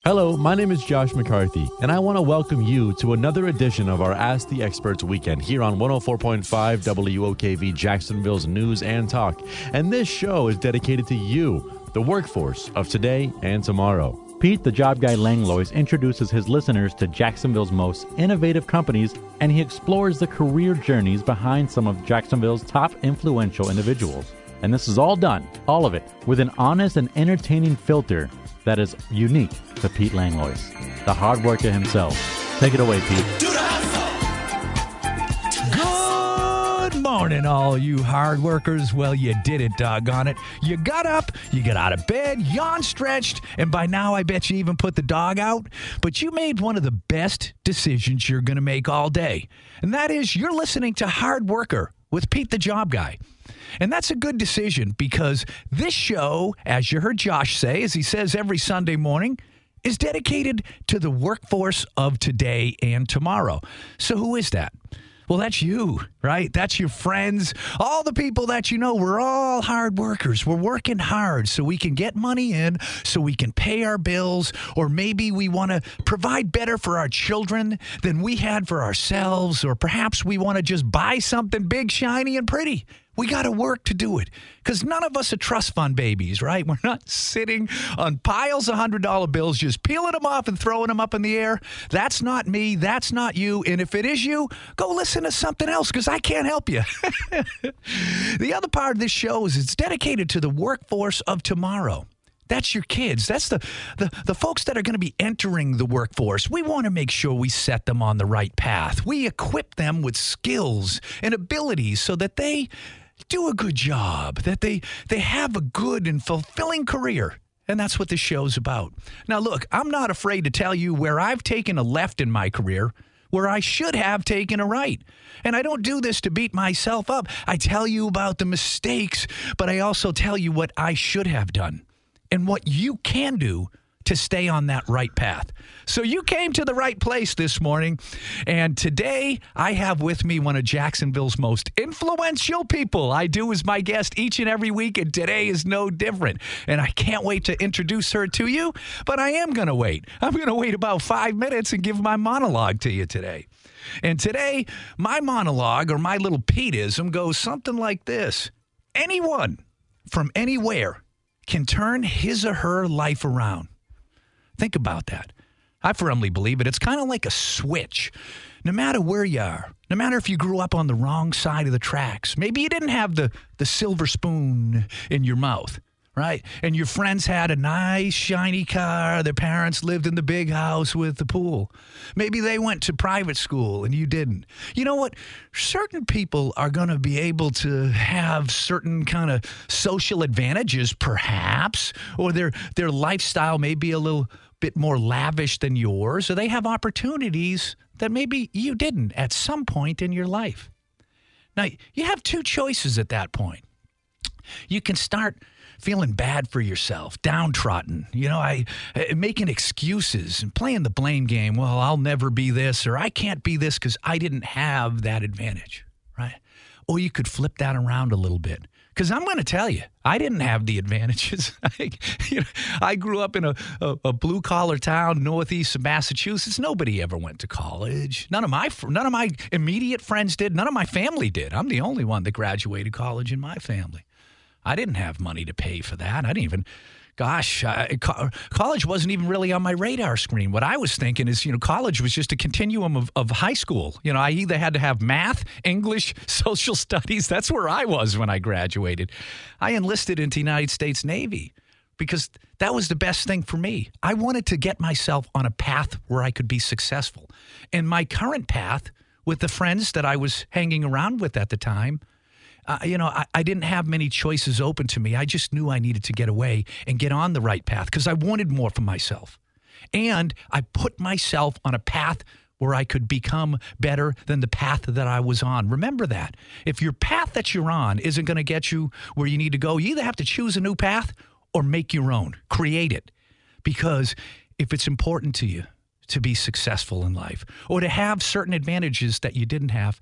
Hello, my name is Josh McCarthy, and I want to welcome you to another edition of our Ask the Experts weekend here on 104.5 WOKV Jacksonville's News and Talk. And this show is dedicated to you, the workforce of today and tomorrow. Pete, the job guy Langlois, introduces his listeners to Jacksonville's most innovative companies, and he explores the career journeys behind some of Jacksonville's top influential individuals. And this is all done, all of it, with an honest and entertaining filter that is unique to Pete Langlois, the hard worker himself. Take it away, Pete. Good morning, all you hard workers. Well, you did it, doggone it. You got up, you got out of bed, yawn stretched, and by now I bet you even put the dog out. But you made one of the best decisions you're going to make all day. And that is you're listening to Hard Worker with Pete the Job Guy. And that's a good decision because this show, as you heard Josh say, as he says every Sunday morning, is dedicated to the workforce of today and tomorrow. So who is that? Well, that's you, right? That's your friends, all the people that you know. We're all hard workers. We're working hard so we can get money in, so we can pay our bills, or maybe we want to provide better for our children than we had for ourselves, or perhaps we want to just buy something big, shiny, and pretty. We got to work to do it because none of us are trust fund babies, right? We're not sitting on piles of $100 bills, just peeling them off and throwing them up in the air. That's not me. That's not you. And if it is you, go listen to something else because I can't help you. The other part of this show is it's dedicated to the workforce of tomorrow. That's your kids. That's the folks that are going to be entering the workforce. We want to make sure we set them on the right path. We equip them with skills and abilities so that they do a good job, that they have a good and fulfilling career. And that's what this show's about. Now, look, I'm not afraid to tell you where I've taken a left in my career, where I should have taken a right. And I don't do this to beat myself up. I tell you about the mistakes, but I also tell you what I should have done and what you can do to stay on that right path. So you came to the right place this morning, and today I have with me one of Jacksonville's most influential people. I do as my guest each and every week, and today is no different. And I can't wait to introduce her to you, but I am going to wait. I'm going to wait about 5 minutes and give my monologue to you today. And today, my monologue, or my little Peteism, goes something like this. Anyone from anywhere can turn his or her life around. Think about that. I firmly believe it. It's kind of like a switch. No matter where you are, no matter if you grew up on the wrong side of the tracks, maybe you didn't have the silver spoon in your mouth, right? And your friends had a nice, shiny car. Their parents lived in the big house with the pool. Maybe they went to private school and you didn't. You know what? Certain people are going to be able to have certain kind of social advantages, perhaps, or their lifestyle may be a little bit more lavish than yours, or they have opportunities that maybe you didn't at some point in your life. Now, you have two choices at that point. You can start feeling bad for yourself, downtrodden, making excuses and playing the blame game. Well, I'll never be this, or I can't be this because I didn't have that advantage, right? Or you could flip that around a little bit. Because I'm going to tell you, I didn't have the advantages. I grew up in a blue-collar town northeast of Massachusetts. Nobody ever went to college. None of my immediate friends did. None of my family did. I'm the only one that graduated college in my family. I didn't have money to pay for that. I didn't even... college wasn't even really on my radar screen. What I was thinking is, college was just a continuum of high school. I either had to have math, English, social studies. That's where I was when I graduated. I enlisted into the United States Navy because that was the best thing for me. I wanted to get myself on a path where I could be successful. And my current path with the friends that I was hanging around with at the time, I didn't have many choices open to me. I just knew I needed to get away and get on the right path because I wanted more for myself. And I put myself on a path where I could become better than the path that I was on. Remember that. If your path that you're on isn't going to get you where you need to go, you either have to choose a new path or make your own, create it. Because if it's important to you to be successful in life or to have certain advantages that you didn't have,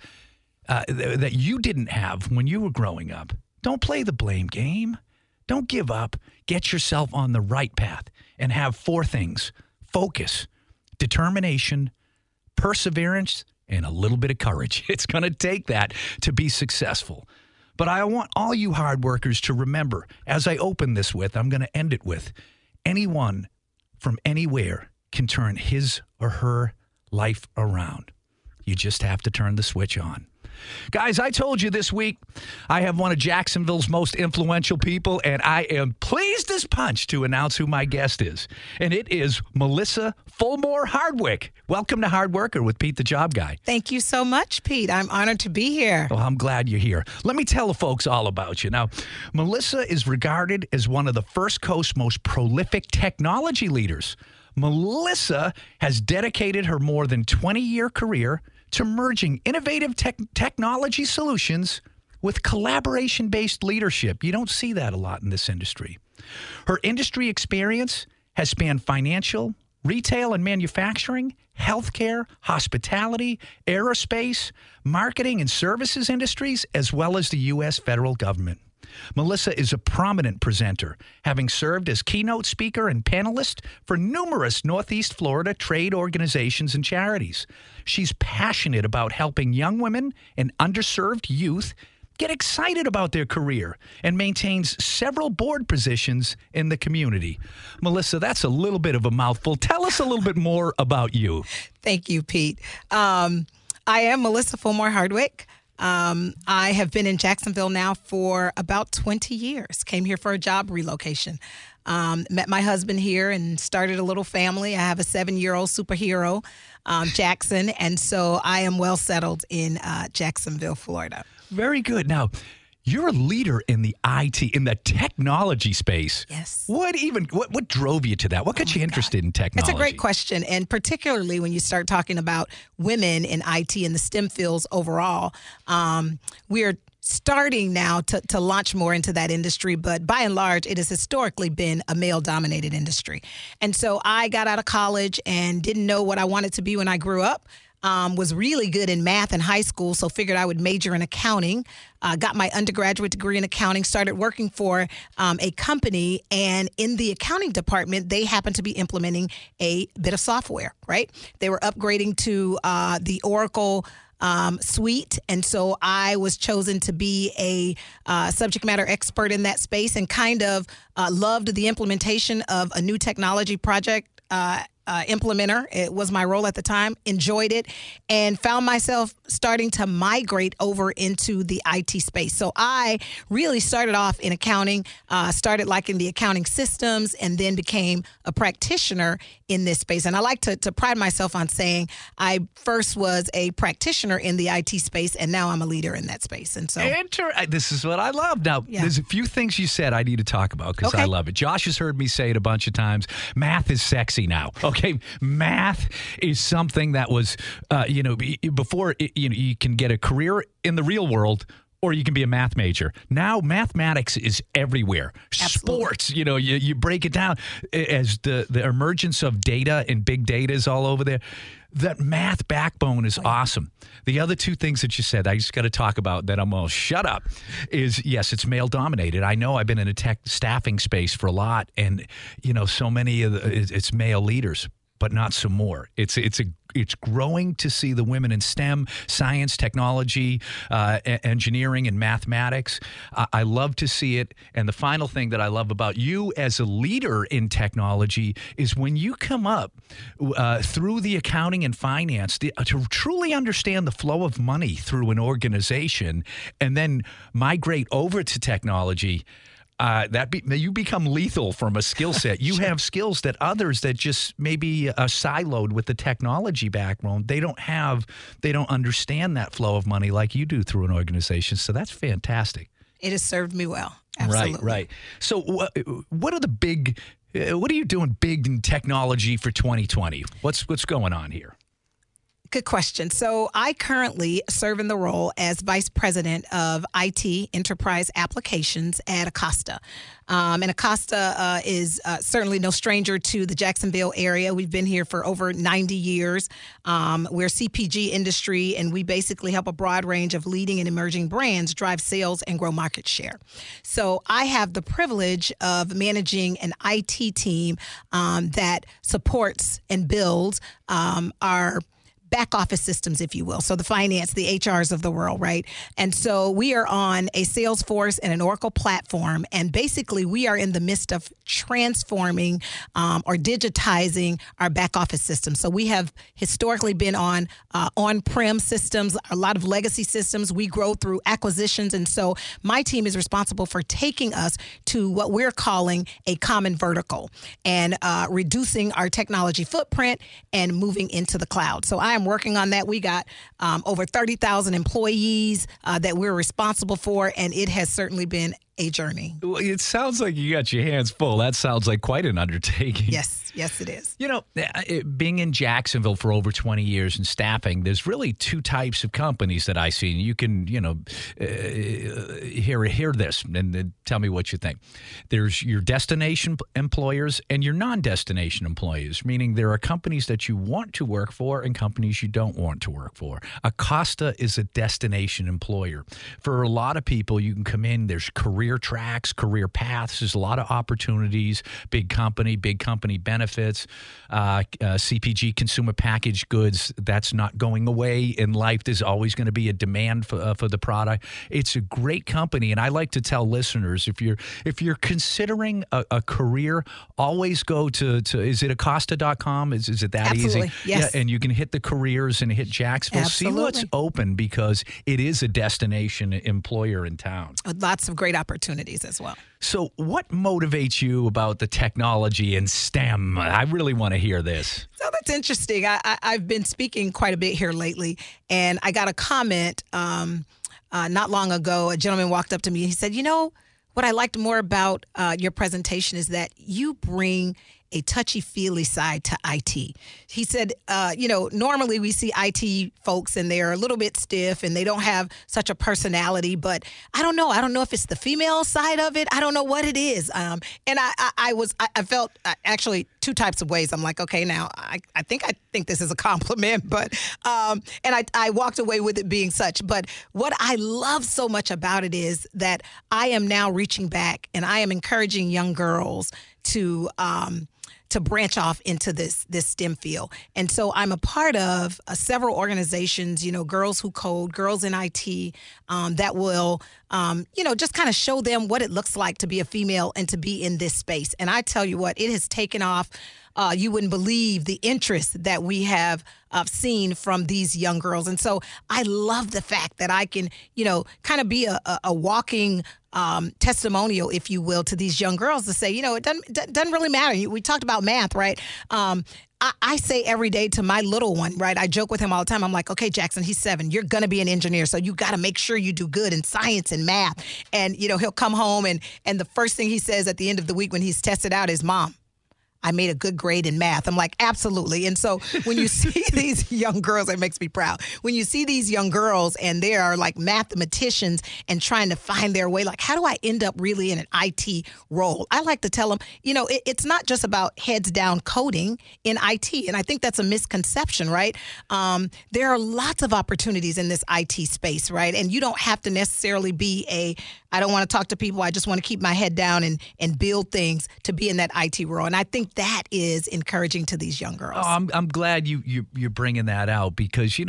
when you were growing up. Don't play the blame game. Don't give up. Get yourself on the right path and have four things, focus, determination, perseverance, and a little bit of courage. It's going to take that to be successful. But I want all you hard workers to remember, as I open this with, I'm going to end it with, anyone from anywhere can turn his or her life around. You just have to turn the switch on. Guys, I told you this week I have one of Jacksonville's most influential people, and I am pleased as punch to announce who my guest is. And it is Melissa Fulmore Hardwick. Welcome to Hard Worker with Pete the Job Guy. Thank you so much, Pete. I'm honored to be here. Well, I'm glad you're here. Let me tell the folks all about you. Now, Melissa is regarded as one of the First Coast's most prolific technology leaders. Melissa has dedicated her more than 20-year career to merging innovative technology solutions with collaboration-based leadership. You don't see that a lot in this industry. Her industry experience has spanned financial, retail and manufacturing, healthcare, hospitality, aerospace, marketing and services industries, as well as the U.S. federal government. Melissa is a prominent presenter, having served as keynote speaker and panelist for numerous Northeast Florida trade organizations and charities. She's passionate about helping young women and underserved youth get excited about their career and maintains several board positions in the community. Melissa, that's a little bit of a mouthful. Tell us a little bit more about you. Thank you, Pete. I am Melissa Fulmore Hardwick. I have been in Jacksonville now for about 20 years. Came here for a job relocation. Met my husband here and started a little family. I have a 7-year-old superhero, Jackson, and so I am well settled in Jacksonville, Florida. Very good. Now, you're a leader in the IT, in the technology space. Yes. What drove you to that? What got you interested in technology? It's a great question, and particularly when you start talking about women in IT and the STEM fields overall. We're starting now to launch more into that industry, but by and large, it has historically been a male-dominated industry. And so I got out of college and didn't know what I wanted to be when I grew up. Was really good in math in high school, so figured I would major in accounting. Got my undergraduate degree in accounting, started working for a company, and in the accounting department, they happened to be implementing a bit of software, right? They were upgrading to the Oracle suite, and so I was chosen to be a subject matter expert in that space and kind of loved the implementation of a new technology project implementer. It was my role at the time, enjoyed it, and found myself starting to migrate over into the IT space. So I really started off in accounting, started like in the accounting systems, and then became a practitioner in this space. And I like to pride myself on saying I first was a practitioner in the IT space, and now I'm a leader in that space. And so this is what I love. Now, There's a few things you said I need to talk about because I love it. Josh has heard me say it a bunch of times. Math is sexy now. Okay, math is something that was, before you can get a career in the real world, or you can be a math major. Now, mathematics is everywhere. Absolutely. Sports, you break it down as the emergence of data and big data is all over there. That math backbone is awesome. The other two things that you said, I just got to talk about that I'm all shut up, is yes, it's male dominated. I know I've been in a tech staffing space for a lot, and so many of it's male leaders, but not some more. It's growing to see the women in STEM, science, technology, engineering, and mathematics. I love to see it. And the final thing that I love about you as a leader in technology is when you come up through the accounting and finance to truly understand the flow of money through an organization and then migrate over to technology. You become lethal from a skill set. You have skills that others that just maybe siloed with the technology background, they don't understand that flow of money like you do through an organization. So that's fantastic. It has served me well. Absolutely. Right. So what are you doing big in technology for 2020? What's going on here? Good question. So I currently serve in the role as Vice President of IT Enterprise Applications at Acosta. And Acosta is certainly no stranger to the Jacksonville area. We've been here for over 90 years. We're a CPG industry, and we basically help a broad range of leading and emerging brands drive sales and grow market share. So I have the privilege of managing an IT team that supports and builds our back office systems, if you will. So the finance, the HRs of the world, right? And so we are on a Salesforce and an Oracle platform. And basically we are in the midst of transforming or digitizing our back office systems. So we have historically been on on-prem systems, a lot of legacy systems. We grow through acquisitions. And so my team is responsible for taking us to what we're calling a common vertical and reducing our technology footprint and moving into the cloud. So I am working on that. We got over 30,000 employees that we're responsible for, and it has certainly been a journey. Well, it sounds like you got your hands full. That sounds like quite an undertaking. Yes, it is. You know, being in Jacksonville for over 20 years and staffing, there's really two types of companies that I see. And you can, hear this and tell me what you think. There's your destination employers and your non-destination employers, meaning there are companies that you want to work for and companies you don't want to work for. Acosta is a destination employer. For a lot of people, you can come in, there's career tracks, career paths. There's a lot of opportunities, big company benefits, CPG, consumer packaged goods. That's not going away in life. There's always going to be a demand for the product. It's a great company. And I like to tell listeners, if you're considering a career, always go to is it Acosta.com? Is it that Absolutely. easy? Yes. Yeah, and you can hit the careers and hit Jacksonville. Absolutely. See what's open because it is a destination employer in town. Lots of great opportunities as well. So what motivates you about the technology and STEM? I really want to hear this. So that's interesting. I've been speaking quite a bit here lately, and I got a comment not long ago. A gentleman walked up to me. He said, what I liked more about your presentation is that you bring a touchy-feely side to IT. He said, normally we see IT folks and they're a little bit stiff and they don't have such a personality, but I don't know. I don't know if it's the female side of it. I don't know what it is. And I felt actually two types of ways. I'm like, okay, now I think this is a compliment, but, and I walked away with it being such. But what I love so much about it is that I am now reaching back and I am encouraging young girls to branch off into this STEM field. And so I'm a part of several organizations, Girls Who Code, Girls in IT, that will, just kind of show them what it looks like to be a female and to be in this space. And I tell you what, it has taken off. You wouldn't believe the interest that we have seen from these young girls. And so I love the fact that I can, kind of be a walking testimonial, if you will, to these young girls to say, it doesn't really matter. We talked about math, right? I say every day to my little one, right? I joke with him all the time. I'm like, okay, Jackson, he's 7. You're going to be an engineer. So you got to make sure you do good in science and math. And, he'll come home and the first thing he says at the end of the week when he's tested out is, Mom, I made a good grade in math. I'm like, absolutely. And so when you see these young girls, it makes me proud. When you see these young girls and they are like mathematicians and trying to find their way, like, how do I end up really in an IT role? I like to tell them, it's not just about heads down coding in IT. And I think that's a misconception, right? There are lots of opportunities in this IT space, right? And you don't have to necessarily be I don't want to talk to people. I just want to keep my head down and build things to be in that IT role. And I think that is encouraging to these young girls. Oh, I'm glad you're bringing that out because,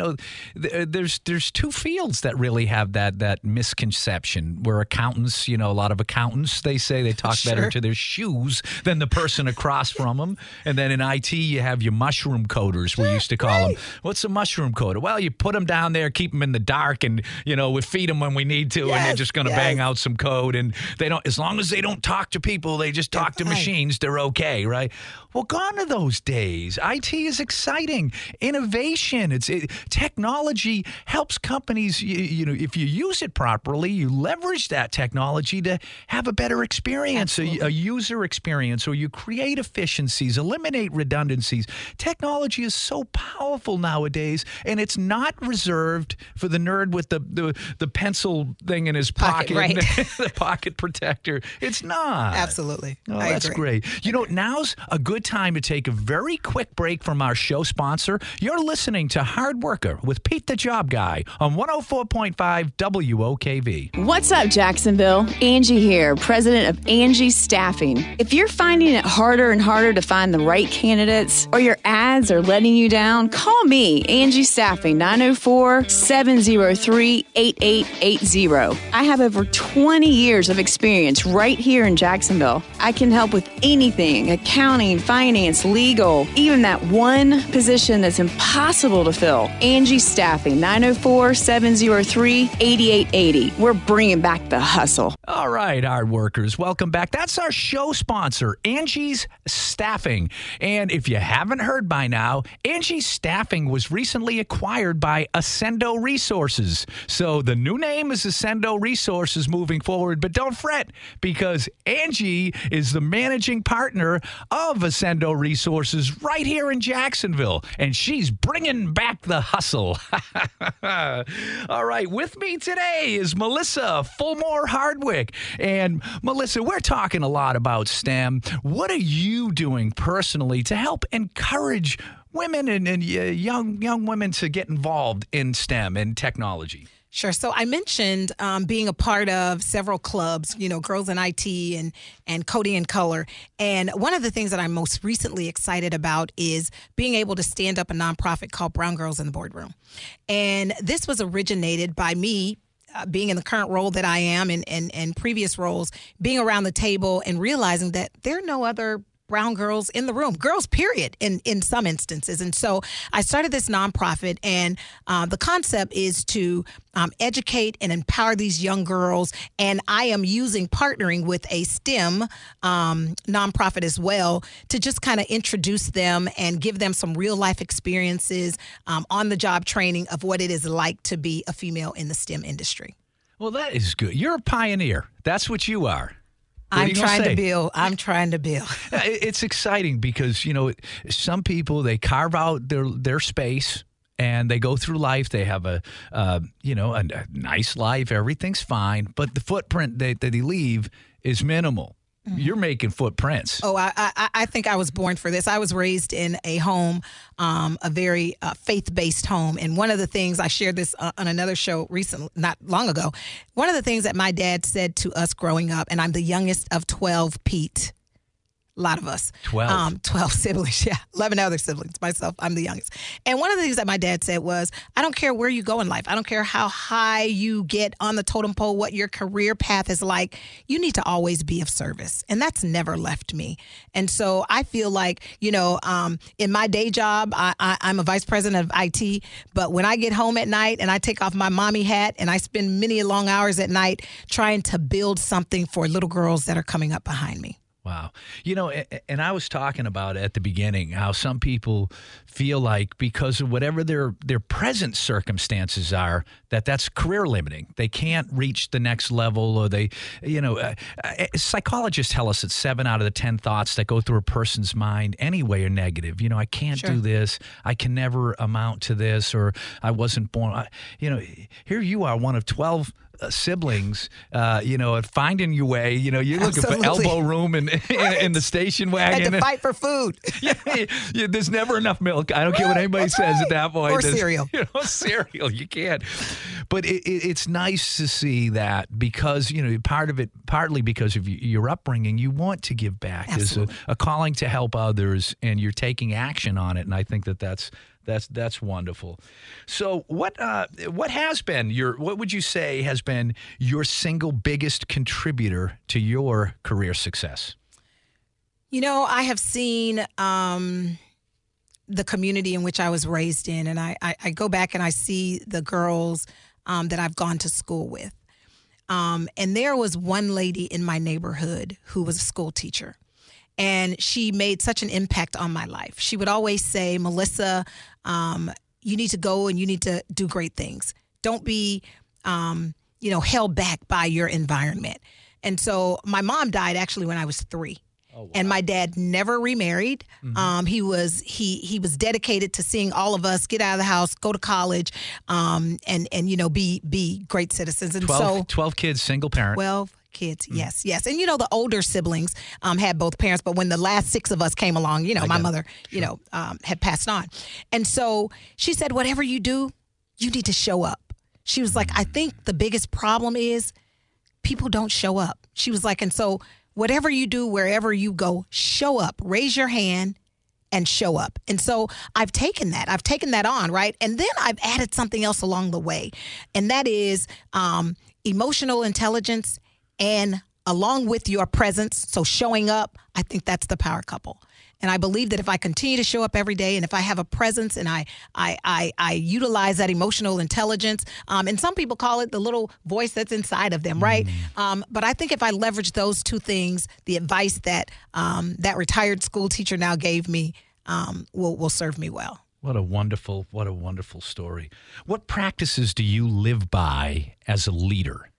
there's two fields that really have that misconception where accountants, a lot of accountants, they say they talk better to their shoes than the person across from them. And then in IT, you have your mushroom coders, we used to call them. What's a mushroom coder? Well, you put them down there, keep them in the dark, and, we feed them when we need to, and they're just going to bang out some code. And they don't, as long as they don't talk to people, they just talk to machines, they're okay, right? day. Well, gone are those days. IT is exciting. Innovation. Technology helps companies, if you use it properly, you leverage that technology to have a better experience, a user experience, or you create efficiencies, eliminate redundancies. Technology is so powerful nowadays, and it's not reserved for the nerd with the pencil thing in his pocket, right. The pocket protector. It's not. Absolutely. Oh, I that's agree. great. Now's a good time to take a very quick break from our show sponsor. You're listening to Hard Worker with Pete the Job Guy on 104.5 WOKV. What's up, Jacksonville? Angie here, president of Angie Staffing. If you're finding it harder and harder to find the right candidates or your ads are letting you down, call me, Angie Staffing, 904-703-8880. I have over 20 years of experience right here in Jacksonville. I can help with anything, accounting, finance, legal, even that one position that's impossible to fill. Angie Staffing, 904-703-8880. We're bringing back the hustle. All right, hard workers, welcome back. That's our show sponsor, Angie's Staffing. And if you haven't heard by now, Angie's Staffing was recently acquired by Ascendo Resources. So the new name is Ascendo Resources moving forward, but don't fret because Angie is the managing partner of Ascendo Resources right here in Jacksonville, and she's bringing back the hustle. All right, with me today is Melissa Fulmore Hardwick. And Melissa, we're talking a lot about STEM. What are you doing personally to help encourage women and young women to get involved in STEM and technology? Sure. So I mentioned being a part of several clubs, Girls in IT and Coding in Color. And one of the things that I'm most recently excited about is being able to stand up a nonprofit called Brown Girls in the Boardroom. And this was originated by me being in the current role that I am and previous roles, being around the table and realizing that there are no other brown girls in the room, girls, period, in some instances. And so I started this nonprofit, and the concept is to educate and empower these young girls. And I am partnering with a STEM nonprofit as well to just kind of introduce them and give them some real life experiences, on the job training of what it is like to be a female in the STEM industry. Well, that is good. You're a pioneer. That's what you are. I'm trying to build. It's exciting because, some people, they carve out their space and they go through life. They have a nice life. Everything's fine. But the footprint that they leave is minimal. Mm-hmm. You're making footprints. Oh, I think I was born for this. I was raised in a home, a very faith-based home. And one of the things, I shared this on another show recently, not long ago, one of the things that my dad said to us growing up, and I'm the youngest of 12, Pete. A lot of us. 12. 12 siblings, yeah. 11 other siblings. Myself, I'm the youngest. And one of the things that my dad said was, I don't care where you go in life. I don't care how high you get on the totem pole, what your career path is like. You need to always be of service. And that's never left me. And so I feel like, in my day job, I'm a vice president of IT. But when I get home at night and I take off my mommy hat and I spend many long hours at night trying to build something for little girls that are coming up behind me. Wow. And I was talking about at the beginning how some people feel like because of whatever their present circumstances are, that's career limiting. They can't reach the next level, or psychologists tell us that 7 out of the 10 thoughts that go through a person's mind anyway are negative. I can't do this. I can never amount to this, or I wasn't born. Here you are, one of 12 siblings, finding your way. You're looking for elbow room in the station wagon. Had to fight for food. There's never enough milk. I don't care what anybody says at that point. Or cereal. Cereal. You can't. But it's nice to see that because, partly because of your upbringing, you want to give back. Absolutely. There's a calling to help others, and you're taking action on it. And I think that's wonderful. So what would you say has been your single biggest contributor to your career success? I have seen the community in which I was raised in, and I go back and I see the girls that I've gone to school with. And there was one lady in my neighborhood who was a school teacher. And she made such an impact on my life. She would always say, Melissa, you need to go and you need to do great things. Don't be, held back by your environment. And so my mom died actually when I was 3. Oh, wow. And my dad never remarried. Mm-hmm. He was dedicated to seeing all of us get out of the house, go to college, and be great citizens. And 12 kids, single parent. 12 kids, yes. And the older siblings had both parents, but when the last 6 of us came along, my mother, had passed on. And so she said, whatever you do, you need to show up. She was like, I think the biggest problem is people don't show up. She was like, and so whatever you do, wherever you go, show up, raise your hand and show up. And so I've taken that on, right? And then I've added something else along the way. And that is emotional intelligence and along with your presence. So showing up, I think that's the power couple. And I believe that if I continue to show up every day and if I have a presence and I utilize that emotional intelligence, and some people call it the little voice that's inside of them, right? But I think if I leverage those 2 things, the advice that that retired school teacher now gave me will serve me well. What a wonderful story. What practices do you live by as a leader?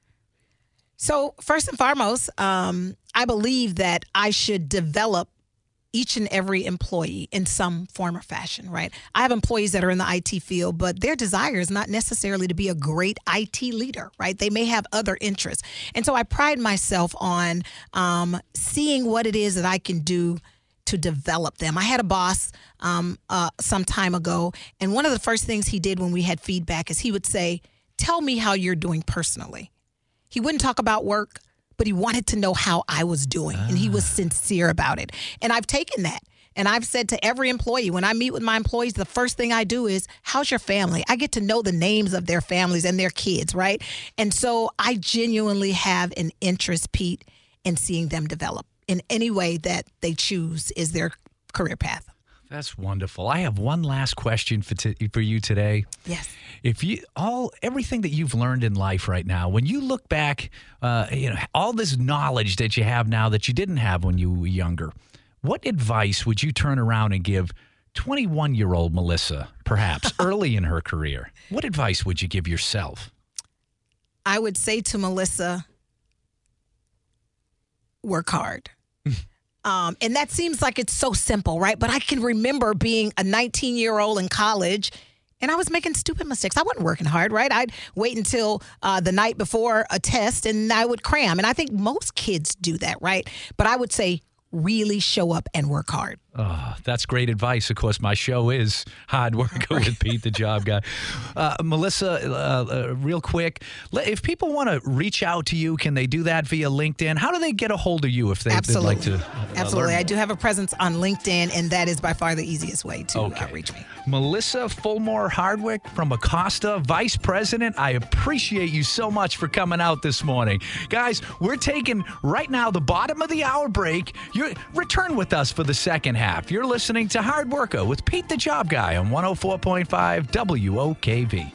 So first and foremost, I believe that I should develop each and every employee in some form or fashion, right? I have employees that are in the IT field, but their desire is not necessarily to be a great IT leader, right? They may have other interests. And so I pride myself on seeing what it is that I can do to develop them. I had a boss some time ago, and one of the first things he did when we had feedback is he would say, tell me how you're doing personally. He wouldn't talk about work, but he wanted to know how I was doing, and he was sincere about it. And I've taken that, and I've said to every employee, when I meet with my employees, the first thing I do is, how's your family? I get to know the names of their families and their kids, right? And so I genuinely have an interest, Pete, in seeing them develop in any way that they choose is their career path. That's wonderful. I have one last question for you today. Yes. If everything that you've learned in life right now, when you look back, all this knowledge that you have now that you didn't have when you were younger, what advice would you turn around and give 21-year-old Melissa, perhaps early in her career? What advice would you give yourself? I would say to Melissa, work hard. And that seems like it's so simple, right? But I can remember being a 19-year-old in college, and I was making stupid mistakes. I wasn't working hard, right? I'd wait until the night before a test, and I would cram. And I think most kids do that, right? But I would say really show up and work hard. Oh, that's great advice. Of course, my show is Hard Worker with Pete, the Job Guy. Melissa, real quick, if people want to reach out to you, can they do that via LinkedIn? How do they get a hold of you if they'd like to? Absolutely. I do have a presence on LinkedIn, and that is by far the easiest way to reach me. Melissa Fulmore Hardwick from Acosta, Vice President. I appreciate you so much for coming out this morning. Guys, we're taking right now the bottom of the hour break. You return with us for the second half. You're listening to Hard Worker with Pete the Job Guy on 104.5 WOKV.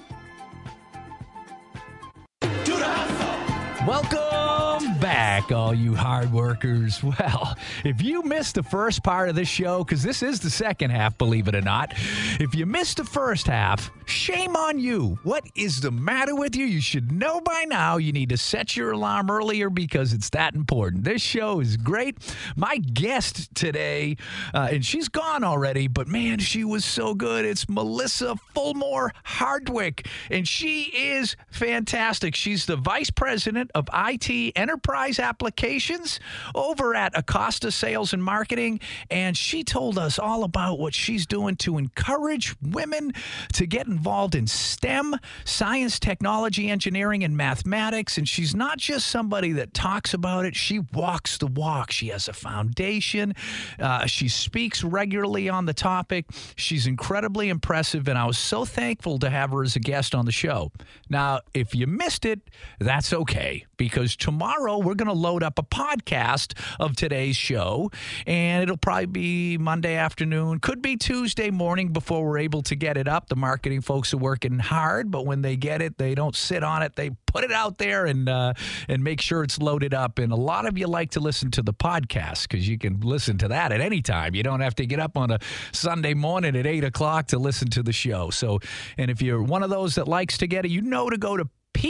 Welcome back, all you hard workers. Well, if you missed the first part of this show, because this is the second half, believe it or not, if you missed the first half, shame on you. What is the matter with you? You should know by now you need to set your alarm earlier because it's that important. This show is great. My guest today, and she's gone already, but man, she was so good. It's Melissa Fulmore Hardwick, and she is fantastic. She's the Vice President of IT Enterprise Applications over at Acosta Sales and Marketing, and she told us all about what she's doing to encourage women to get involved in STEM, science, technology, engineering, and mathematics. And she's not just somebody that talks about it. She walks the walk. She has a foundation. She speaks regularly on the topic. She's incredibly impressive, and I was so thankful to have her as a guest on the show. Now, if you missed it, that's okay, because tomorrow we're going to to load up a podcast of today's show, and it'll probably be Monday afternoon, could be Tuesday morning before we're able to get it up. The marketing folks are working hard, but when they get it, they don't sit on it. They put it out there and make sure it's loaded up. And a lot of you like to listen to the podcast because you can listen to that at any time. You don't have to get up on a Sunday morning at 8 o'clock to listen to the show. So, and if you're one of those that likes to get it, you know to go to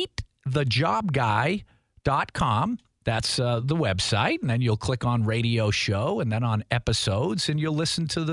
PeteTheJobGuy.com. That's the website, and then you'll click on radio show and then on episodes, and you'll listen to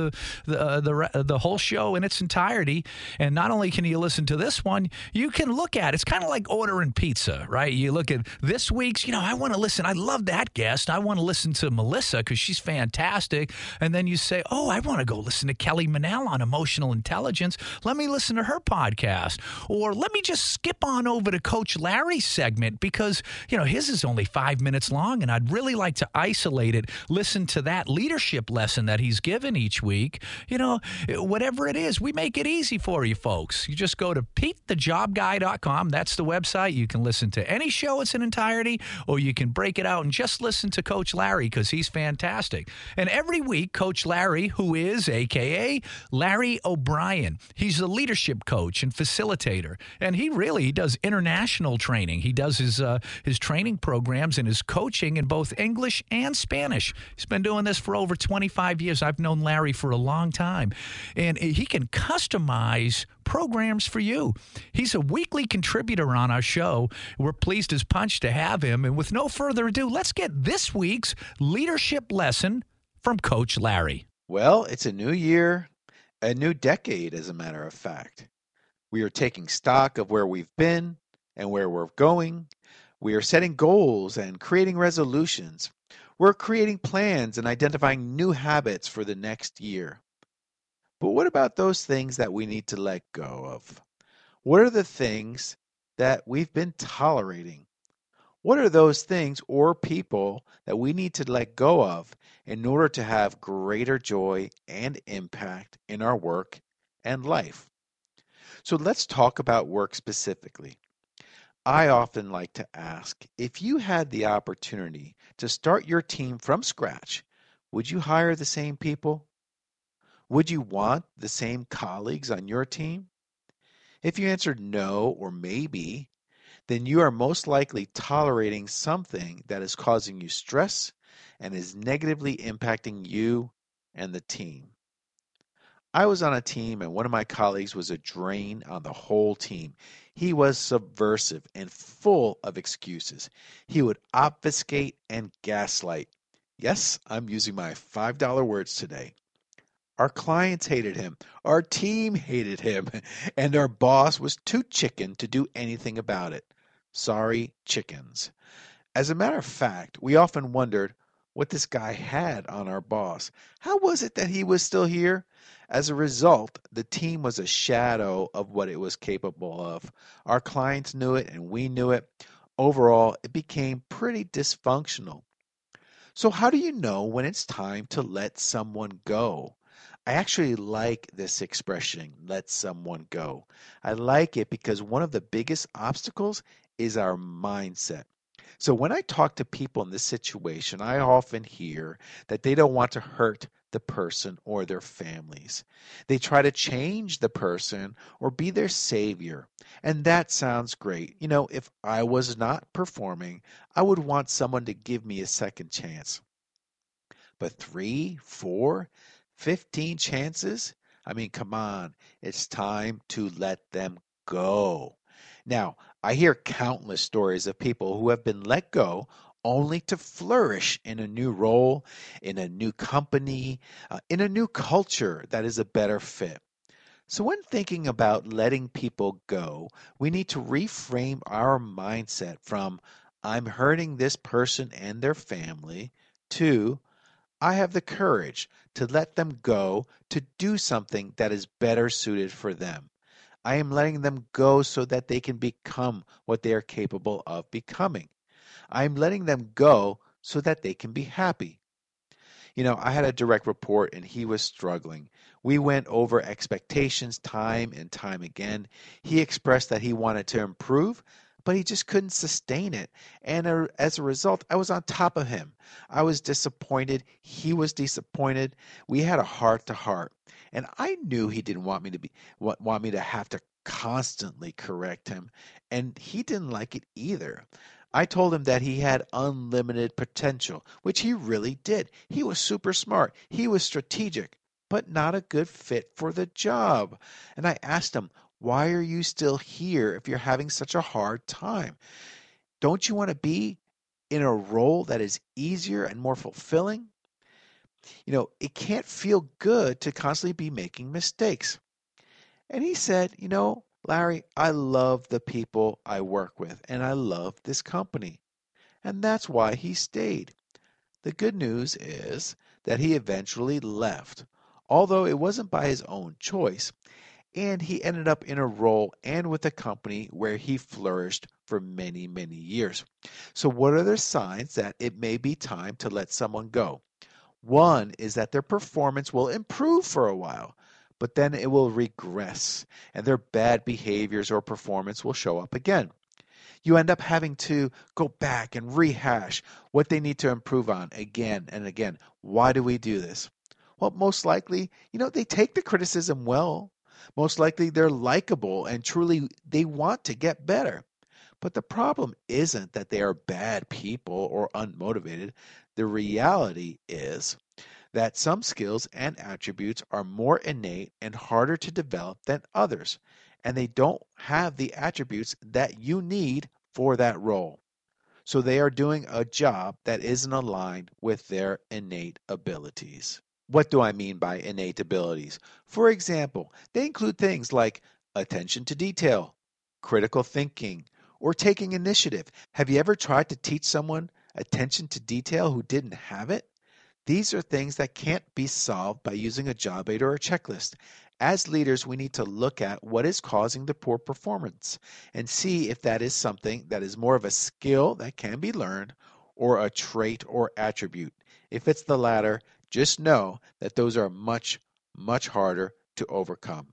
the whole show in its entirety. And not only can you listen to this one, you can look at it's kind of like ordering pizza, right? You look at this week's, I want to listen. I love that guest. I want to listen to Melissa because she's fantastic. And then you say, oh, I want to go listen to Kelly Manell on emotional intelligence. Let me listen to her podcast. Or let me just skip on over to Coach Larry's segment because, his is only 5 minutes long, and I'd really like to isolate it, listen to that leadership lesson that he's given each week. Whatever it is, we make it easy for you folks. You just go to PeteTheJobGuy.com. That's the website. You can listen to any show in its entirety, or you can break it out and just listen to Coach Larry because he's fantastic. And every week, Coach Larry, who is AKA Larry O'Brien, he's a leadership coach and facilitator, and he does international training. He does his training programs and his coaching in both English and Spanish. He's been doing this for over 25 years. I've known Larry for a long time, and he can customize programs for you. He's a weekly contributor on our show. We're pleased as punch to have him. And with no further ado, let's get this week's leadership lesson from Coach Larry. Well, it's a new year, a new decade, as a matter of fact. We are taking stock of where we've been and where we're going. We are setting goals and creating resolutions. We're creating plans and identifying new habits for the next year. But what about those things that we need to let go of? What are the things that we've been tolerating? What are those things or people that we need to let go of in order to have greater joy and impact in our work and life? So let's talk about work specifically. I often like to ask, if you had the opportunity to start your team from scratch, would you hire the same people? Would you want the same colleagues on your team? If you answered no or maybe, then you are most likely tolerating something that is causing you stress and is negatively impacting you and the team. I was on a team and one of my colleagues was a drain on the whole team. He was subversive and full of excuses. He would obfuscate and gaslight. Yes, I'm using my $5 words today. Our clients hated him, our team hated him, and our boss was too chicken to do anything about it. Sorry, chickens. As a matter of fact, we often wondered what this guy had on our boss. How was it that he was still here? As a result, the team was a shadow of what it was capable of. Our clients knew it and we knew it. Overall, it became pretty dysfunctional. So how do you know when it's time to let someone go? I actually like this expression, let someone go. I like it because one of the biggest obstacles is our mindset. So when I talk to people in this situation, I often hear that they don't want to hurt the person or their families. They try to change the person or be their savior. And that sounds great. If I was not performing, I would want someone to give me a second chance. But 3, 4, 15 chances? I mean, come on. It's time to let them go. Now, I hear countless stories of people who have been let go only to flourish in a new role, in a new company, in a new culture that is a better fit. So when thinking about letting people go, we need to reframe our mindset from I'm hurting this person and their family to I have the courage to let them go to do something that is better suited for them. I am letting them go so that they can become what they are capable of becoming. I am letting them go so that they can be happy. I had a direct report and he was struggling. We went over expectations time and time again. He expressed that he wanted to improve, but he just couldn't sustain it. And as a result, I was on top of him. I was disappointed. He was disappointed. We had a heart to heart. And I knew he didn't want me to have to constantly correct him. And he didn't like it either. I told him that he had unlimited potential, which he really did. He was super smart. He was strategic, but not a good fit for the job. And I asked him, why are you still here if you're having such a hard time? Don't you want to be in a role that is easier and more fulfilling? It can't feel good to constantly be making mistakes. And he said, Larry, I love the people I work with, and I love this company. And that's why he stayed. The good news is that he eventually left, although it wasn't by his own choice. And he ended up in a role and with a company where he flourished for many, many years. So what are the signs that it may be time to let someone go? One is that their performance will improve for a while, but then it will regress, and their bad behaviors or performance will show up again. You end up having to go back and rehash what they need to improve on again and again. Why do we do this? Well, most likely, they take the criticism well. Most likely they're likable and truly they want to get better. But the problem isn't that they are bad people or unmotivated. The reality is that some skills and attributes are more innate and harder to develop than others, and they don't have the attributes that you need for that role. So they are doing a job that isn't aligned with their innate abilities. What do I mean by innate abilities? For example, they include things like attention to detail, critical thinking, or taking initiative. Have you ever tried to teach someone attention to detail who didn't have it? These are things that can't be solved by using a job aid or a checklist. As leaders, we need to look at what is causing the poor performance and see if that is something that is more of a skill that can be learned or a trait or attribute. If it's the latter, just know that those are much, much harder to overcome.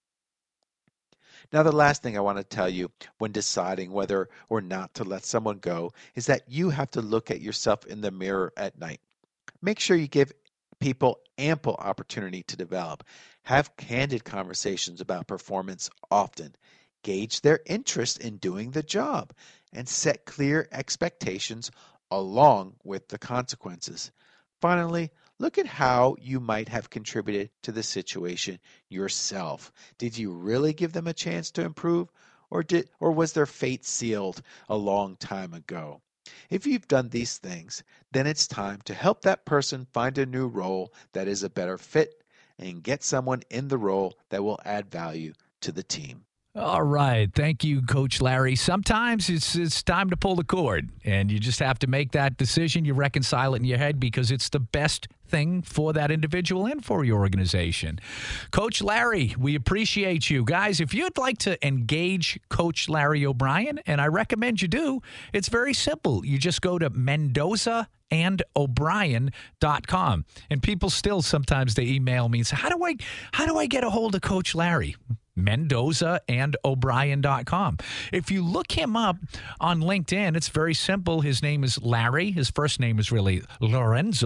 Now, the last thing I want to tell you when deciding whether or not to let someone go is that you have to look at yourself in the mirror at night. Make sure you give people ample opportunity to develop. Have candid conversations about performance often. Gauge their interest in doing the job and set clear expectations along with the consequences. Finally, look at how you might have contributed to the situation yourself. Did you really give them a chance to improve, or was their fate sealed a long time ago? If you've done these things, then it's time to help that person find a new role that is a better fit and get someone in the role that will add value to the team. All right. Thank you, Coach Larry. Sometimes it's time to pull the cord, and you just have to make that decision. You reconcile it in your head because it's the best thing for that individual and for your organization. Coach Larry, we appreciate you. Guys, if you'd like to engage Coach Larry O'Brien, and I recommend you do, it's very simple. You just go to MendozaandO'Brien.com. And people still sometimes they email me and say, how do I get a hold of Coach Larry? MendozaandO'Brien.com. If you look him up on LinkedIn, it's very simple. His name is Larry. His first name is really Lawrence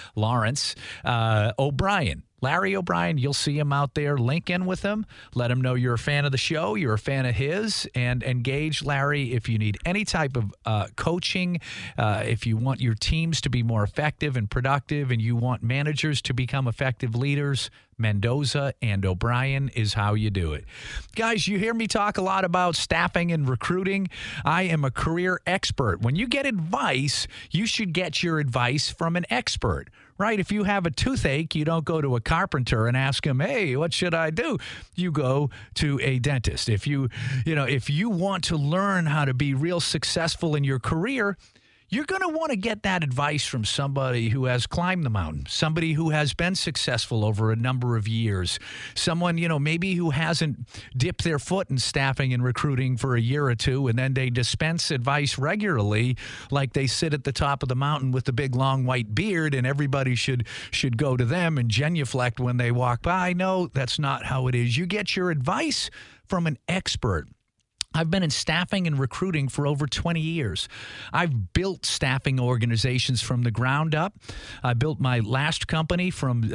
O'Brien. Larry O'Brien, you'll see him out there. Link in with him. Let him know you're a fan of the show, you're a fan of his, and engage Larry if you need any type of coaching, if you want your teams to be more effective and productive, and you want managers to become effective leaders. Mendoza and O'Brien is how you do it. Guys, you hear me talk a lot about staffing and recruiting. I am a career expert. When you get advice, you should get your advice from an expert, right? If you have a toothache, you don't go to a carpenter and ask him, hey, what should I do? You go to a dentist. If you want to learn how to be real successful in your career, you're going to want to get that advice from somebody who has climbed the mountain, somebody who has been successful over a number of years, someone, maybe who hasn't dipped their foot in staffing and recruiting for a year or two, and then they dispense advice regularly like they sit at the top of the mountain with the big, long, white beard, and everybody should go to them and genuflect when they walk by. No, that's not how it is. You get your advice from an expert. I've been in staffing and recruiting for over 20 years. I've built staffing organizations from the ground up. I built my last company from,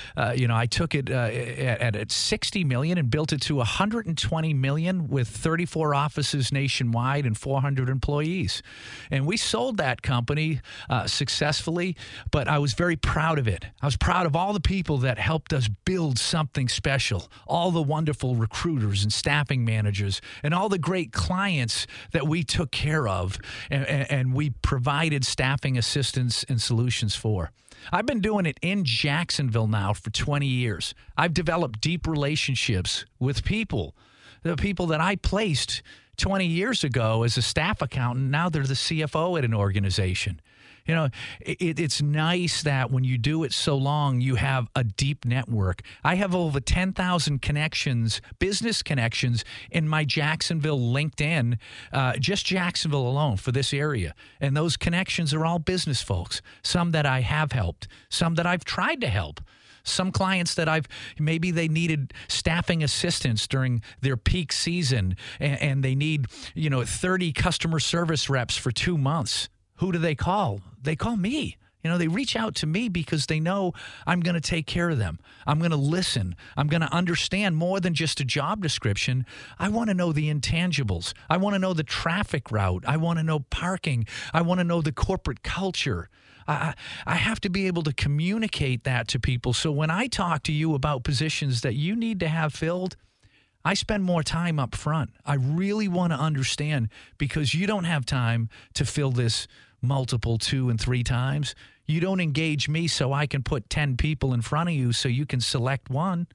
I took it at 60 million and built it to 120 million with 34 offices nationwide and 400 employees. And we sold that company successfully, but I was very proud of it. I was proud of all the people that helped us build something special, all the wonderful recruiters and staffing managers and all the great clients that we took care of and we provided staffing assistance and solutions for. I've been doing it in Jacksonville now for 20 years. I've developed deep relationships with people, the people that I placed 20 years ago as a staff accountant. Now they're the CFO at an organization. You know, it's nice that when you do it so long, you have a deep network. I have over 10,000 connections, business connections in my Jacksonville LinkedIn, just Jacksonville alone for this area. And those connections are all business folks, some that I have helped, some that I've tried to help. Some clients that maybe they needed staffing assistance during their peak season and they need, 30 customer service reps for 2 months. Who do they call? They call me. They reach out to me because they know I'm going to take care of them. I'm going to listen. I'm going to understand more than just a job description. I want to know the intangibles. I want to know the traffic route. I want to know parking. I want to know the corporate culture. I have to be able to communicate that to people. So when I talk to you about positions that you need to have filled, I spend more time up front. I really want to understand because you don't have time to fill this multiple 2 and 3 times. You don't engage me so I can put 10 people in front of you so you can select one.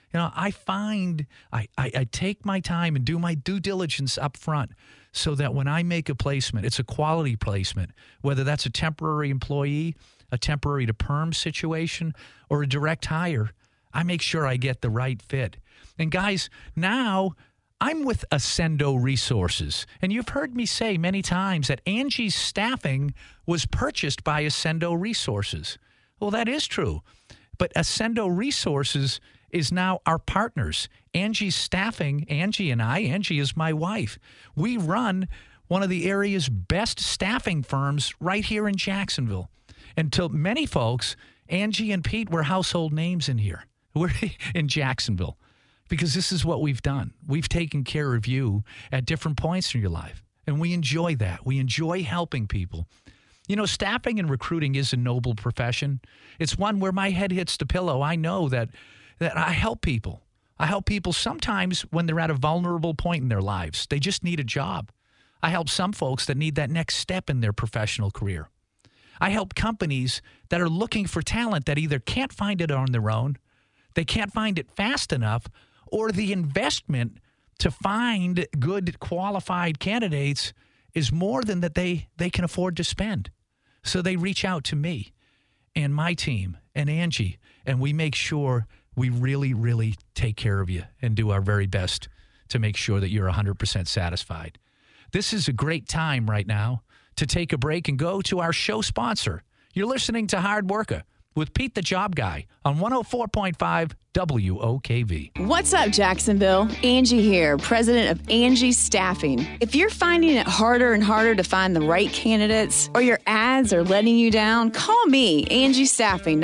I find I take my time and do my due diligence up front so that when I make a placement, it's a quality placement, whether that's a temporary employee, a temporary to perm situation, or a direct hire. I make sure I get the right fit. And guys, now I'm with Ascendo Resources. And you've heard me say many times that Angie's Staffing was purchased by Ascendo Resources. Well, that is true. But Ascendo Resources is now our partners. Angie's Staffing, Angie and I, Angie is my wife. We run one of the area's best staffing firms right here in Jacksonville. And to many folks, Angie and Pete were household names in here. We're in Jacksonville. Because this is what we've done. We've taken care of you at different points in your life. And we enjoy that. We enjoy helping people. Staffing and recruiting is a noble profession. It's one where my head hits the pillow. I know that I help people. I help people sometimes when they're at a vulnerable point in their lives. They just need a job. I help some folks that need that next step in their professional career. I help companies that are looking for talent that either can't find it on their own, they can't find it fast enough, or the investment to find good qualified candidates is more than that they can afford to spend. So they reach out to me and my team and Angie, and we make sure we really, really take care of you and do our very best to make sure that you're 100% satisfied. This is a great time right now to take a break and go to our show sponsor. You're listening to Hard Worker with Pete the Job Guy on 104.5 WOKV. What's up, Jacksonville? Angie here, president of Angie Staffing. If you're finding it harder and harder to find the right candidates or your ads are letting you down, call me, Angie Staffing,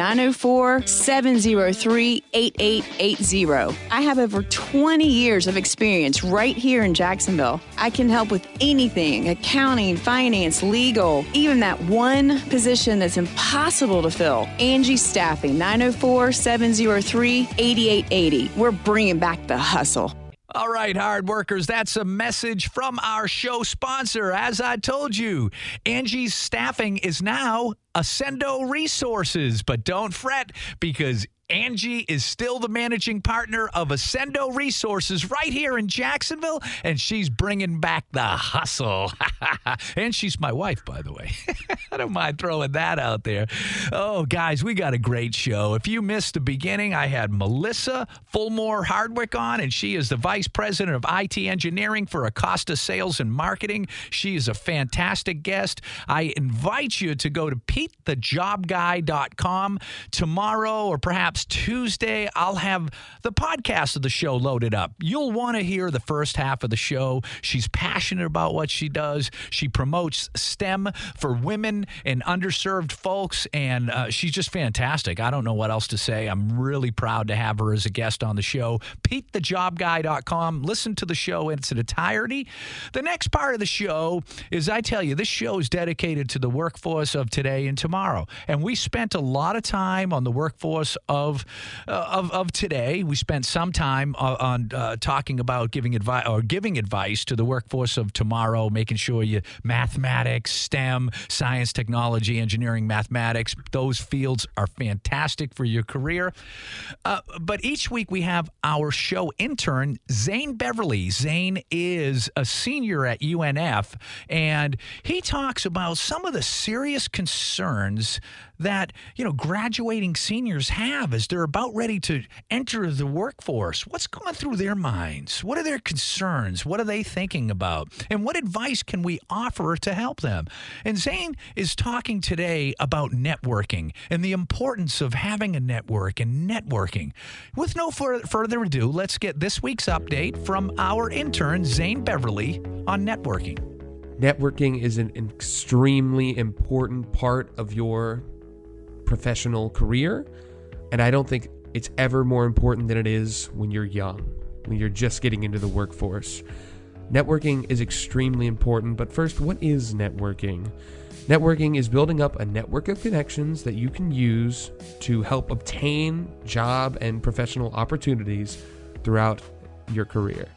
904-703-8880. I have over 20 years of experience right here in Jacksonville. I can help with anything, accounting, finance, legal, even that one position that's impossible to fill. Angie Staffing, 904-703-8880. We're bringing back the hustle. All right, hard workers, that's a message from our show sponsor. As I told you, Angie's Staffing is now Ascendo Resources. But don't fret, because Angie is still the managing partner of Ascendo Resources right here in Jacksonville, and she's bringing back the hustle. And she's my wife, by the way. I don't mind throwing that out there. Oh, guys, we got a great show. If you missed the beginning, I had Melissa Fulmore Hardwick on, and she is the Vice President of IT Engineering for Acosta Sales and Marketing. She is a fantastic guest. I invite you to go to PeteTheJobGuy.com tomorrow, or perhaps drops Tuesday, I'll have the podcast of the show loaded up. You'll want to hear the first half of the show. She's passionate about what she does. She promotes STEM for women and underserved folks, and she's just fantastic. I don't know what else to say. I'm really proud to have her as a guest on the show. PeteTheJobGuy.com. Listen to the show in its entirety. The next part of the show is, I tell you, this show is dedicated to the workforce of today and tomorrow. And we spent a lot of time on the workforce of today. We spent some time on talking about giving advice to the workforce of tomorrow, making sure you mathematics, STEM, science, technology, engineering, mathematics, those fields are fantastic for your career. But each week we have our show intern, Zane Beverly. Zane is a senior at UNF, and he talks about some of the serious concerns that, graduating seniors have as they're about ready to enter the workforce. What's going through their minds? What are their concerns? What are they thinking about? And what advice can we offer to help them? And Zane is talking today about networking and the importance of having a network and networking. With no further ado, let's get this week's update from our intern, Zane Beverly, on networking. Networking is an extremely important part of your professional career, and I don't think it's ever more important than it is when you're young, when you're just getting into the workforce. Networking is extremely important, but first, what is networking? Networking is building up a network of connections that you can use to help obtain job and professional opportunities throughout your career.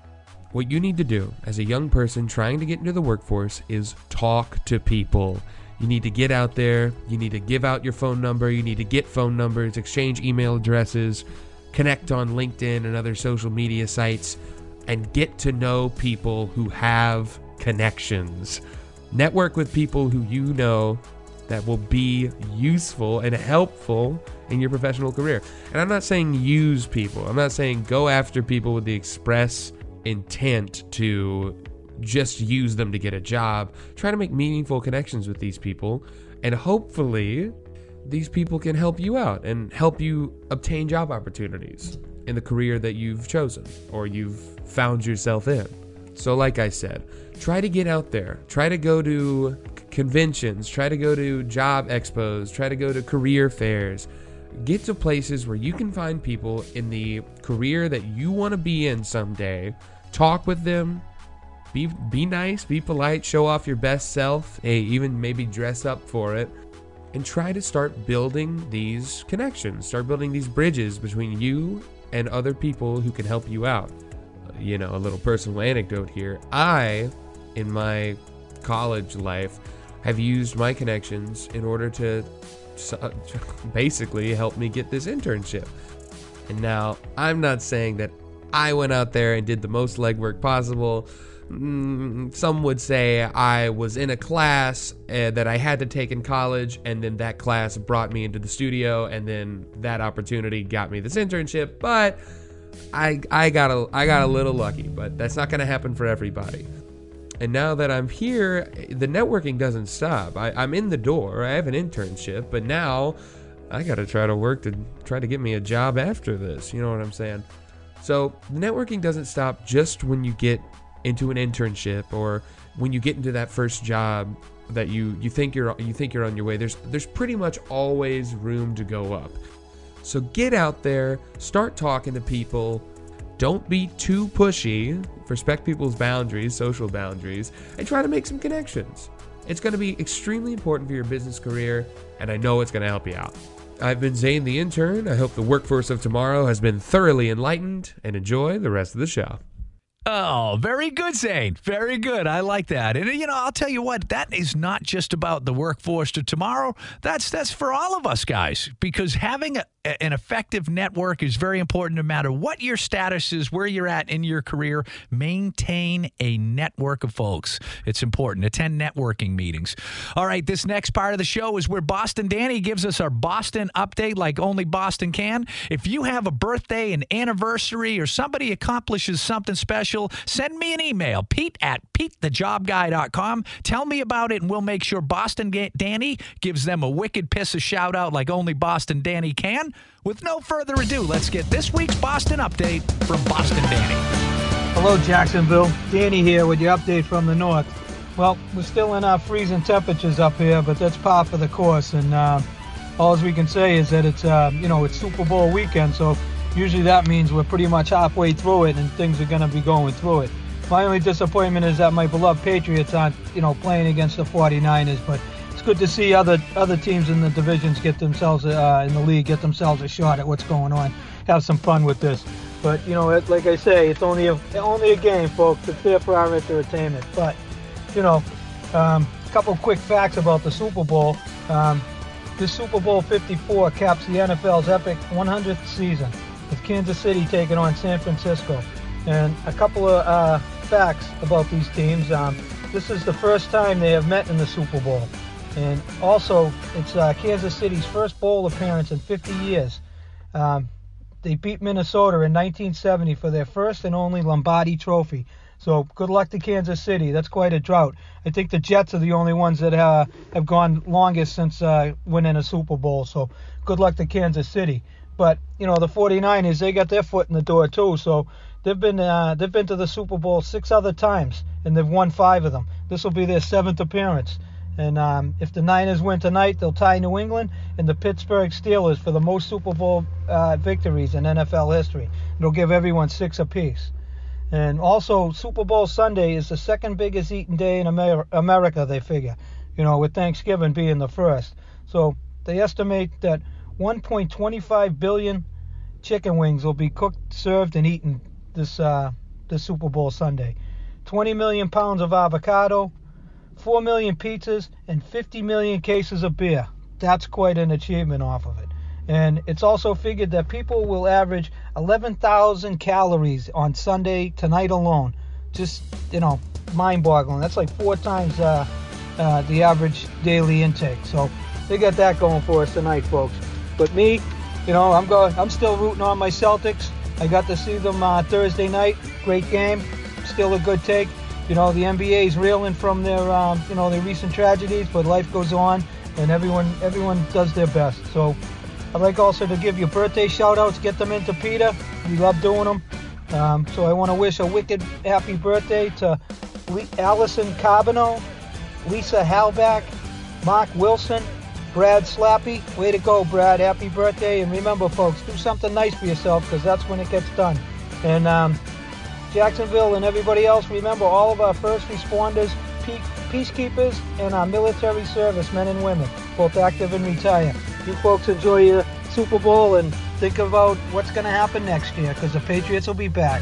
What you need to do as a young person trying to get into the workforce is talk to people. You need to get out there. You need to give out your phone number. You need to get phone numbers, exchange email addresses, connect on LinkedIn and other social media sites, and get to know people who have connections. Network with people who you know that will be useful and helpful in your professional career. And I'm not saying use people. I'm not saying go after people with the express intent to just use them to get a job. Try to make meaningful connections with these people, and hopefully these people can help you out and help you obtain job opportunities in the career that you've chosen or you've found yourself in. So like I said, try to get out there. Try to go to conventions. Try to go to job expos. Try to go to career fairs. Get to places where you can find people in the career that you want to be in someday. Talk with them. Be nice, be polite, show off your best self, even maybe dress up for it, and try to start building these connections, start building these bridges between you and other people who can help you out. A little personal anecdote here. I, in my college life, have used my connections in order to basically help me get this internship. And now, I'm not saying that I went out there and did the most legwork possible. Some would say I was in a class that I had to take in college, and then that class brought me into the studio, and then that opportunity got me this internship. But I got a little lucky, but that's not going to happen for everybody. And now that I'm here, the networking doesn't stop. I'm in the door. I have an internship, but now I got to try to get me a job after this. You know what I'm saying? So the networking doesn't stop just when you get into an internship or when you get into that first job that you think you're on your way. There's pretty much always room to go up. So get out there, start talking to people. Don't be too pushy. Respect people's boundaries, social boundaries, and try to make some connections. It's going to be extremely important for your business career, and I know it's going to help you out. I've been Zane the Intern. I hope the workforce of tomorrow has been thoroughly enlightened, and enjoy the rest of the show. Oh, very good, Zane. Very good. I like that. And, I'll tell you what, that is not just about the workforce of tomorrow. That's for all of us, guys, because having an effective network is very important no matter what your status is, where you're at in your career. Maintain a network of folks. It's important. Attend networking meetings. All right, this next part of the show is where Boston Danny gives us our Boston update like only Boston can. If you have a birthday, an anniversary, or somebody accomplishes something special, Confidential, send me an email, pete@petethejobguy.com. Tell me about it, and we'll make sure Boston Danny gives them a wicked piss of shout-out like only Boston Danny can. With no further ado, let's get this week's Boston Update from Boston Danny. Hello, Jacksonville. Danny here with your update from the north. Well, we're still in our freezing temperatures up here, but that's par for the course. And all we can say is that it's Super Bowl weekend, so usually that means we're pretty much halfway through it and things are going to be going through it. My only disappointment is that my beloved Patriots aren't, playing against the 49ers, but it's good to see other teams in the divisions get themselves in the league get themselves a shot at what's going on. Have some fun with this. But like I say, it's only a game, folks. It's there for our entertainment. But a couple quick facts about the Super Bowl. This Super Bowl 54 caps the NFL's epic 100th season, with Kansas City taking on San Francisco. And a couple of facts about these teams. This is the first time they have met in the Super Bowl. And also, it's Kansas City's first bowl appearance in 50 years. They beat Minnesota in 1970 for their first and only Lombardi trophy. So good luck to Kansas City. That's quite a drought. I think the Jets are the only ones that have gone longest since winning a Super Bowl. So good luck to Kansas City. But the 49ers, they got their foot in the door too. So they've been to the Super Bowl 6 other times, and they've won 5 of them. This will be their 7th appearance. And if the Niners win tonight, they'll tie New England and the Pittsburgh Steelers for the most Super Bowl victories in NFL history. It'll give everyone 6 apiece. And also, Super Bowl Sunday is the second biggest eating day in America, they figure, with Thanksgiving being the first. So they estimate that 1.25 billion chicken wings will be cooked, served, and eaten this Super Bowl Sunday. 20 million pounds of avocado, 4 million pizzas, and 50 million cases of beer. That's quite an achievement off of it. And it's also figured that people will average 11,000 calories on Sunday tonight alone. Just, mind-boggling. That's like 4 times the average daily intake. So they got that going for us tonight, folks. But me, I'm still rooting on my Celtics. I got to see them Thursday night. Great game. Still a good take. The NBA's reeling from their, their recent tragedies, but life goes on, and everyone does their best. So I'd like also to give you birthday shout-outs, get them into Peter. We love doing them. So I want to wish a wicked happy birthday to Allison Carbino, Lisa Halbach, Mark Wilson, Brad Slappy. Way to go, Brad. Happy birthday. And remember, folks, do something nice for yourself, because that's when it gets done. And Jacksonville and everybody else, remember all of our first responders, peacekeepers, and our military service men and women, both active and retired. You folks enjoy your Super Bowl and think about what's going to happen next year, because the Patriots will be back.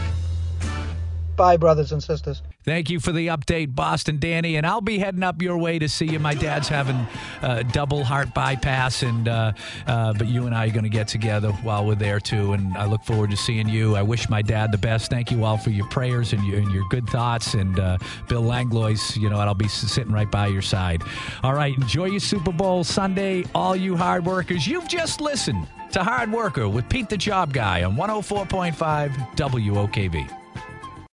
Bye, brothers and sisters. Thank you for the update, Boston Danny, and I'll be heading up your way to see you. My dad's having double heart bypass, and but you and I are going to get together while we're there too, and I look forward to seeing you. I wish my dad the best. Thank you all for your prayers and your good thoughts, and Bill Langlois, and I'll be sitting right by your side. All right, enjoy your Super Bowl Sunday, all you hard workers. You've just listened to Hard Worker with Pete the Job Guy on 104.5 WOKV.